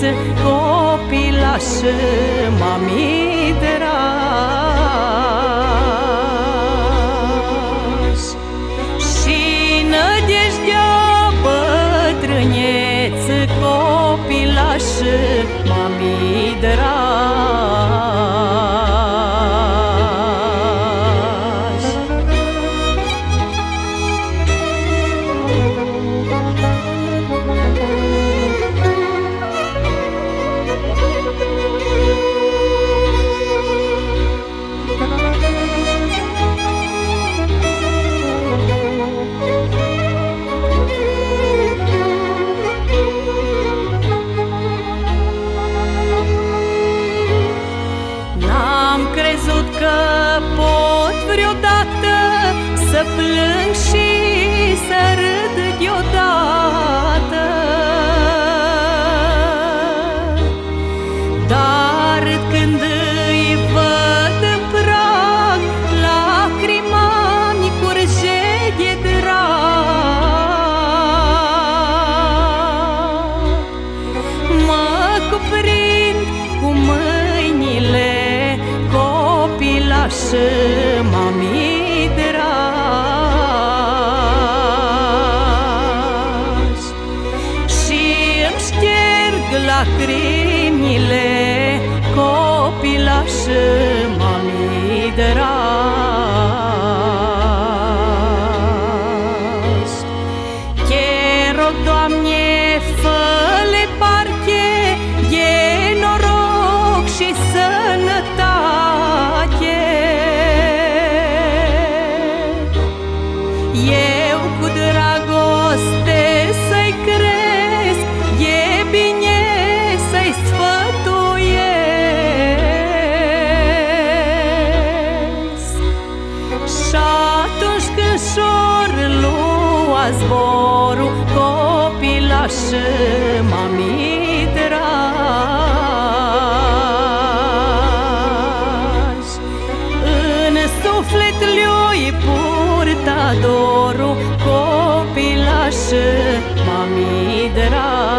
copilaș, mami drag. Și nădejdea bătrâneț, copilaș, mami drag. Că pot vreodată să plâng și să râd deodată, dar când îi văd în prag, lacrima-mi curge de drag. Mă cuprind cu mâinile, copilaș, mami drag, și îmi șterg lacrimile, copilaș, mami drag. Te rog, Doamne, fă-le parte de noroc și sănătate. Eu cu dragoste să-i cresc, e bine să-i sfătuiesc. Și atunci când șor lua zborul, copilaș, mami drag, în suflet le-i purta dorul, copilaș, mami drag.